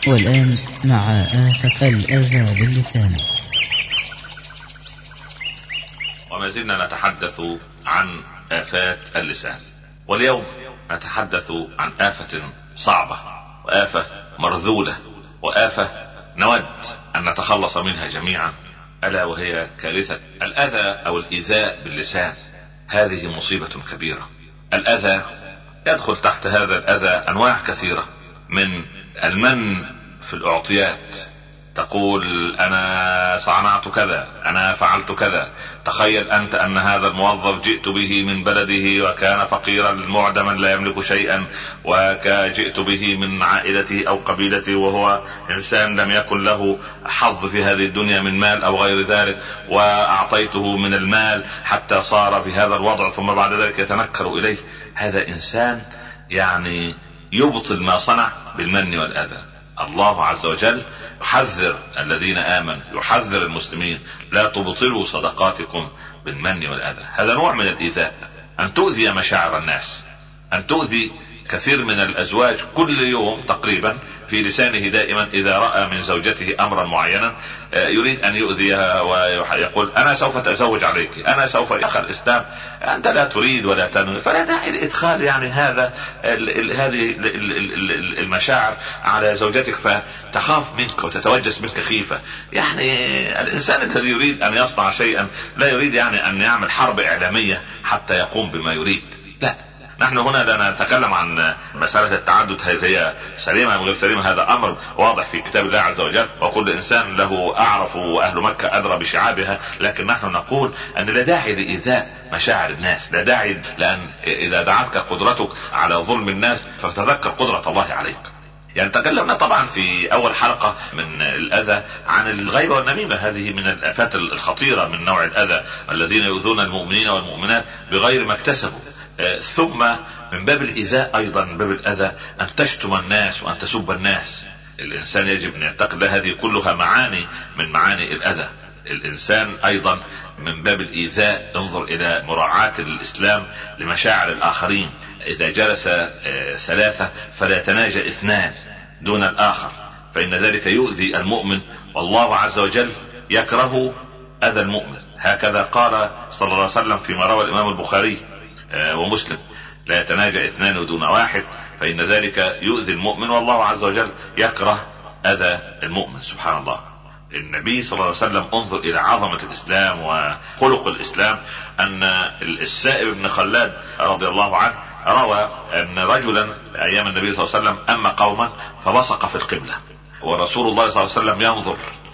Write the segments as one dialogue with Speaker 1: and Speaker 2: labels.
Speaker 1: والآن مع آفة الأذى باللسان.
Speaker 2: وما زلنا نتحدث عن آفات اللسان، واليوم نتحدث عن آفة صعبة وآفة مرذولة وآفة نود أن نتخلص منها جميعا، ألا وهي كارثة الأذى أو الإيذاء باللسان. هذه مصيبة كبيرة. الأذى يدخل تحت هذا الأذى أنواع كثيرة، من المن في الأعطيات، تقول أنا صنعت كذا، أنا فعلت كذا. تخيل أنت أن هذا الموظف جئت به من بلده وكان فقيرا معدما لا يملك شيئا، وجئت به من عائلته أو قبيلته وهو إنسان لم يكن له حظ في هذه الدنيا من مال أو غير ذلك، وأعطيته من المال حتى صار في هذا الوضع، ثم بعد ذلك يتنكر إليه. هذا إنسان يعني يبطل ما صنع بالمن والأذى. الله عز وجل يحذر الذين آمنوا، يحذر المسلمين: لا تبطلوا صدقاتكم بالمن والأذى. هذا نوع من الإيذاء، أن تؤذي مشاعر الناس، أن تؤذي. كثير من الأزواج كل يوم تقريبا في لسانه دائما إذا رأى من زوجته أمرا معينا يريد أن يؤذيها ويقول أنا سوف أتزوج عليك، أنا سوف. يا الإسلام أنت لا تريد ولا تنوي، فلا داعي لإدخال يعني هذه المشاعر على زوجتك فتخاف منك وتتوجس منك خيفة. يعني الإنسان الذي يريد أن يصنع شيئا لا يريد يعني أن يعمل حرب إعلامية حتى يقوم بما يريد، لا. نحن هنا لا نتكلم عن مسألة التعدد هي سليمة أو غير سليمة، هذا أمر واضح في كتاب الله عز وجل، وكل إنسان له أعرف وأهل مكة أدرى بشعابها. لكن نحن نقول أن لا داعي لإيذاء مشاعر الناس، لا داعي، لأن إذا دعتك قدرتك على ظلم الناس فتذكر قدرة الله عليك. يعني تكلمنا طبعا في أول حلقة من الأذى عن الغيبة والنميمة، هذه من الآفات الخطيرة من نوع الأذى، الذين يؤذون المؤمنين والمؤمنات بغير ما اكتسبوا. ثم من باب الإيذاء أيضا، من باب الأذى، أن تشتم الناس وأن تسب الناس. الإنسان يجب أن يعتقد هذه كلها معاني من معاني الأذى. الإنسان أيضا من باب الإيذاء انظر إلى مراعاة الإسلام لمشاعر الآخرين. إذا جلس ثلاثة فلا يتناجى اثنان دون الآخر، فإن ذلك يؤذي المؤمن، والله عز وجل يكره أذى المؤمن. هكذا قال صلى الله عليه وسلم فيما روى الإمام البخاري ومسلم: لا يتناجى اثنان دون واحد، فإن ذلك يؤذي المؤمن، والله عز وجل يكره أذى المؤمن. سبحان الله. النبي صلى الله عليه وسلم، انظر إلى عظمة الإسلام وخلق الإسلام، أن السائب بن خلاد رضي الله عنه روى أن رجلا أيام النبي صلى الله عليه وسلم أما قوما فبصق في القبلة، ورسول الله صلى الله عليه وسلم ينظر،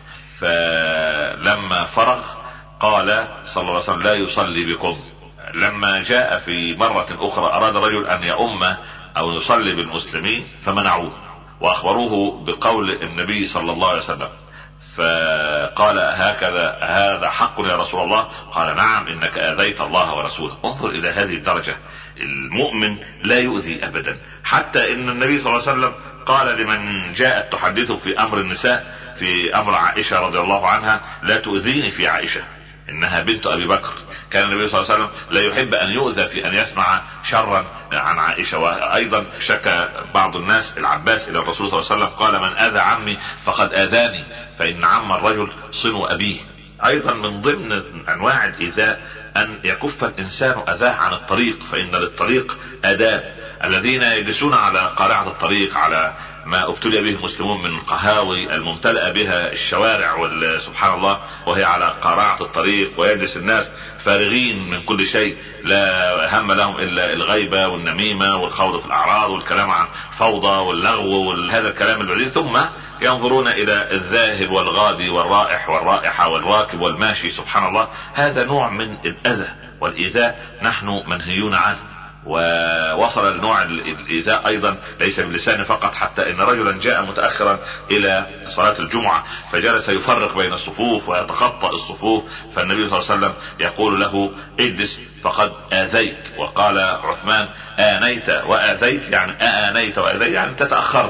Speaker 2: فلما فرغ قال صلى الله عليه وسلم: لا يصلي بكم. لما جاء في مرة أخرى أراد رجل أن يؤم أو يصلي بالمسلمين فمنعوه، وأخبروه بقول النبي صلى الله عليه وسلم، فقال: هكذا هذا حق يا رسول الله؟ قال: نعم، إنك آذيت الله ورسوله. انظر إلى هذه الدرجة. المؤمن لا يؤذي أبدا، حتى إن النبي صلى الله عليه وسلم قال لمن جاءت تحدثه في أمر النساء، في أمر عائشة رضي الله عنها: لا تؤذيني في عائشة، إنها بنت أبي بكر. كان النبي صلى الله عليه وسلم لا يحب أن يؤذى في أن يسمع شرا عن عائشة. وأيضا شكى بعض الناس العباس إلى الرسول صلى الله عليه وسلم قال: من آذى عمي فقد آذاني، فإن عم الرجل صنو أبيه. أيضا من ضمن أنواع الإيذاء أن يكف الإنسان أذاه عن الطريق، فإن للطريق آداب. الذين يجلسون على قارعة الطريق، على ما ابتلي به المسلمون من قهاوي الممتلئة بها الشوارع، سبحان الله، وهي على قارعة الطريق، ويجلس الناس فارغين من كل شيء، لا هم لهم إلا الغيبة والنميمة والخوض في الأعراض والكلام عن فوضى واللغو وهذا الكلام البعيد، ثم ينظرون إلى الذاهب والغادي والرائح والرائحة والراكب والماشي. سبحان الله. هذا نوع من الأذى والإيذاء نحن منهيون عنه. ووصل النوع الإيذاء أيضا ليس باللسان فقط، حتى إن رجلا جاء متأخرا إلى صلاة الجمعة فجلس يفرق بين الصفوف ويتخطى الصفوف، فالنبي صلى الله عليه وسلم يقول له: اجلس فقد آذيت. وقال عثمان: آنيت وآذيت، يعني آنيت وآذيت، يعني تتأخرت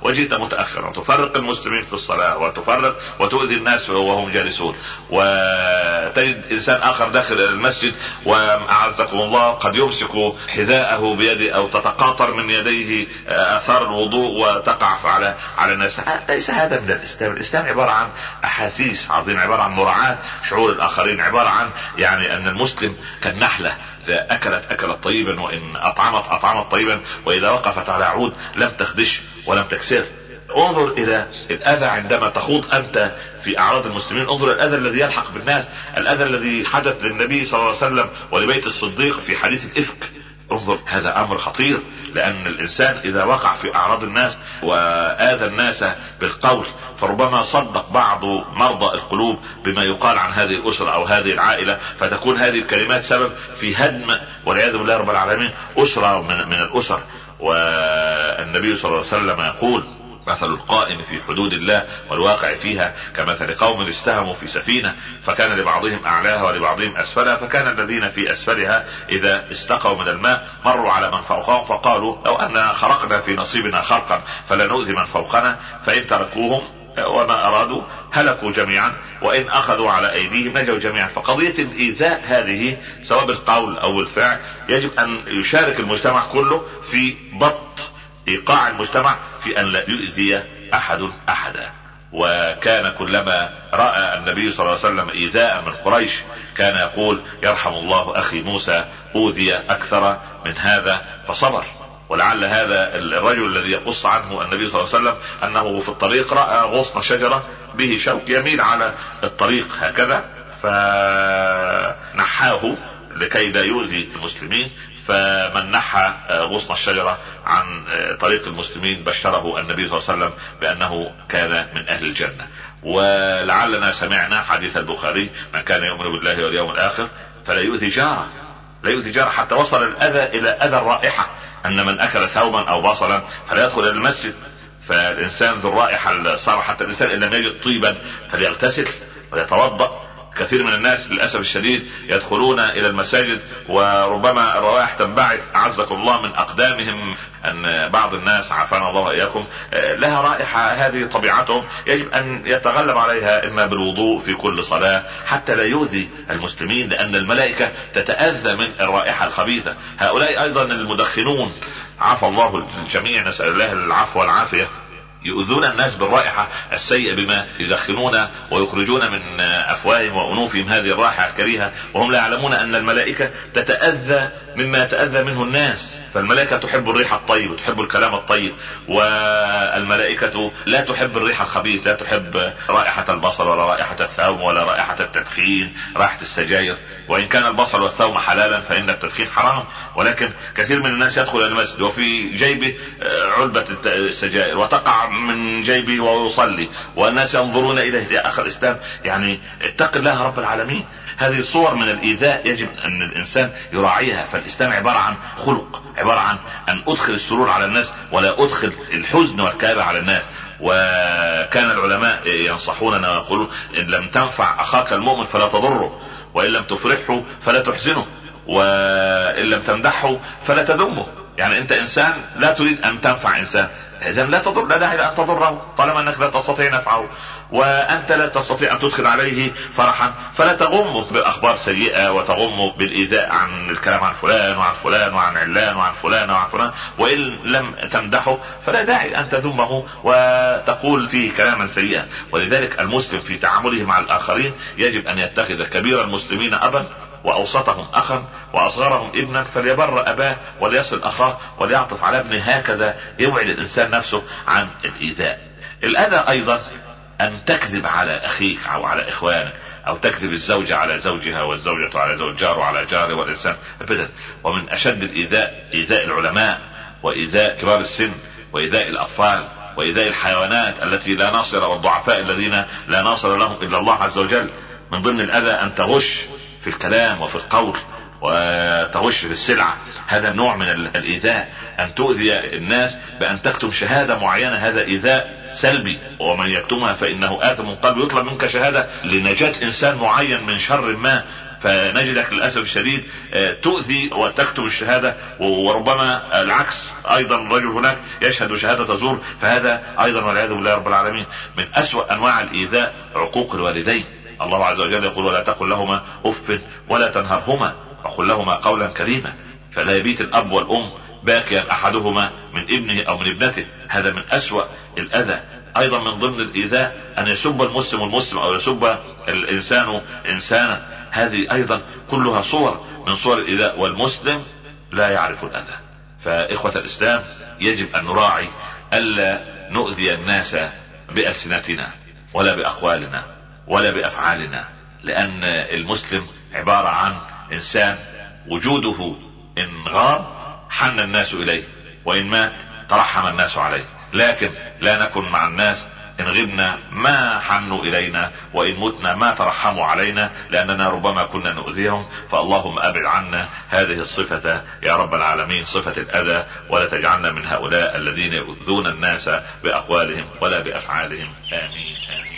Speaker 2: وجئت متأخرا تفرق المسلمين في الصلاة وتفرق وتؤذي الناس وهم جالسون، وتجد انسان اخر داخل المسجد واعزكم الله قد يمسك حذاءه بيده او تتقاطر من يديه اثار الوضوء وتقع على الناس. ليس هذا من الاسلام. الاسلام عبارة عن احاسيس عظيمة، عبارة عن مراعاة شعور الاخرين، عبارة عن يعني ان المسلم كالنحلة إذا أكلت طيبا وإن أطعمت طيبا، وإذا وقفت على عود لم تخدش ولم تكسر. انظر إلى الأذى عندما تخوض أنت في أعراض المسلمين، انظر الأذى الذي يلحق بالناس، الأذى الذي حدث للنبي صلى الله عليه وسلم ولبيت الصديق في حديث الإفك. انظر، هذا أمر خطير، لأن الإنسان إذا وقع في أعراض الناس وآذى الناس بالقول فربما صدق بعض مرضى القلوب بما يقال عن هذه الأسرة أو هذه العائلة، فتكون هذه الكلمات سبب في هدم والعياذ بالله رب العالمين أسرة من الأسر. والنبي صلى الله عليه وسلم يقول: مثل القائم في حدود الله والواقع فيها كمثل قوم استهموا في سفينة فكان لبعضهم أعلاها ولبعضهم أسفلها، فكان الذين في أسفلها إذا استقوا من الماء مروا على من فوقهم فقالوا: لو أننا خرقنا في نصيبنا خرقا فلا نؤذي من فوقنا، فإن تركوهم وما أرادوا هلكوا جميعا، وإن أخذوا على أيديهم نجوا جميعا. فقضية الإيذاء هذه سواء بالقول أو بالفعل يجب أن يشارك المجتمع كله في ضبط إيقاع المجتمع في أن لا يؤذي أحد أحدا. وكان كلما رأى النبي صلى الله عليه وسلم إيذاء من قريش كان يقول: يرحم الله أخي موسى أوذي أكثر من هذا فصبر. ولعل هذا الرجل الذي يقص عنه النبي صلى الله عليه وسلم أنه في الطريق رأى غصن شجرة به شوك يميل على الطريق هكذا فنحاه لكي لا يؤذي المسلمين، فمن نحى غصن الشجرة عن طريق المسلمين بشره النبي صلى الله عليه وسلم بأنه كان من أهل الجنة. ولعلنا سمعنا حديث البخاري: من كان يؤمن بالله واليوم الآخر فلا يؤذي جاره، لا يؤذي جاره، حتى وصل الأذى إلى أذى الرائحة، أن من أكل ثوما أو بصلا فلا يدخل إلى المسجد. فالإنسان ذو الرائحة الصعبة، حتى الإنسان إن لم يجد طيبا فليغتسل ويتوضأ. كثير من الناس للأسف الشديد يدخلون إلى المساجد وربما الروائح تنبعث أعزكم الله من أقدامهم، أن بعض الناس عافانا الله وإياكم لها رائحة، هذه طبيعتهم، يجب أن يتغلب عليها إما بالوضوء في كل صلاة حتى لا يؤذي المسلمين، لأن الملائكة تتأذى من الرائحة الخبيثة. هؤلاء أيضا المدخنون عفى الله الجميع، نسأل الله العفو والعافية، يؤذون الناس بالرائحة السيئة بما يدخنون ويخرجون من أفواههم وأنوفهم هذه الرائحة الكريهة، وهم لا يعلمون أن الملائكة تتأذى مما يتأذى منه الناس. فالملائكة تحب الريح الطيب وتحب الكلام الطيب، والملائكة لا تحب الريح الخبيث، لا تحب رائحة البصل ولا رائحة الثوم ولا رائحة التدخين، رائحة السجاير. وإن كان البصل والثوم حلالا فإن التدخين حرام، ولكن كثير من الناس يدخل إلى المسجد وفي جيبه علبة السجائر وتقع من جيبه ويصلي والناس ينظرون إليه. يا أخي الإسلام، يعني اتق الله رب العالمين. هذه صور من الإيذاء يجب أن الإنسان يراعيها. فالإسلام عبارة عن خلق، عبارة عن أن أدخل السرور على الناس ولا أدخل الحزن والكآبة على الناس. وكان العلماء ينصحوننا ويقولون: إن لم تنفع أخاك المؤمن فلا تضره، وإن لم تفرحه فلا تحزنه، وإن لم تمدحه فلا تذمه. يعني أنت إنسان لا تريد أن تنفع إنسان، إذن لا تضر، لا داعي أن تضره طالما أنك لا تستطيع نفعه. وأنت لا تستطيع أن تدخل عليه فرحا فلا تغمه بأخبار سيئة وتغمه بالإيذاء عن الكلام عن فلان وعن فلان وعن علان وعن فلان وعن فلان. وإن لم تمدحه فلا داعي أن تذمه وتقول فيه كلاما سيئا. ولذلك المسلم في تعامله مع الآخرين يجب أن يتخذ كبير المسلمين أبا وأوسطهم أخا وأصغرهم ابنا، فليبر أباه وليصل أخاه وليعطف على ابنه. هكذا يوعد الإنسان نفسه عن الإيذاء. الأذى أيضا أن تكذب على أخيك أو على إخوانك، أو تكذب الزوجة على زوجها والزوجة على زوج جاره وعلى جاره، والإنسان أبدا. ومن أشد الإيذاء إيذاء العلماء وإيذاء كبار السن وإيذاء الأطفال وإيذاء الحيوانات التي لا ناصر، والضعفاء الذين لا ناصر لهم إلا الله عز وجل. من ضمن الأذى أن تغش في الكلام وفي القول وتغش في السلعة، هذا نوع من الإيذاء. أن تؤذي الناس بأن تكتم شهادة معينة، هذا إيذاء سلبي، ومن يكتمها فإنه آثم قلبه. يطلب منك شهادة لنجاة إنسان معين من شر ما، فنجدك للأسف الشديد تؤذي وتكتب الشهادة، وربما العكس ايضا، رجل هناك يشهد شهادة زور، فهذا ايضا والعياذ بالله رب العالمين من اسوأ انواع الايذاء عقوق الوالدين. الله عز وجل يقول: ولا تقل لهما اف ولا تنهرهما وقل لهما قولا كريما. فلا يبيت الاب والام باكيا احدهما من ابنه او من ابنته، هذا من اسوأ الاذى. ايضا من ضمن الايذاء ان يسب المسلم المسلم او يسب الانسان انسانا، هذه ايضا كلها صور من صور الايذاء، والمسلم لا يعرف الاذى. فاخوة الاسلام يجب ان نراعي الا نؤذي الناس بألسنتنا ولا باقوالنا ولا بافعالنا، لان المسلم عبارة عن انسان وجوده ان غاب حن الناس اليه، وان مات ترحم الناس عليه، لكن لا نكن مع الناس ان غبنا ما حنوا الينا، وان متنا ما ترحموا علينا، لاننا ربما كنا نؤذيهم. فاللهم ابعد عنا هذه الصفة يا رب العالمين، صفة الاذى، ولا تجعلنا من هؤلاء الذين يؤذون الناس باقوالهم ولا بافعالهم. امين آمين.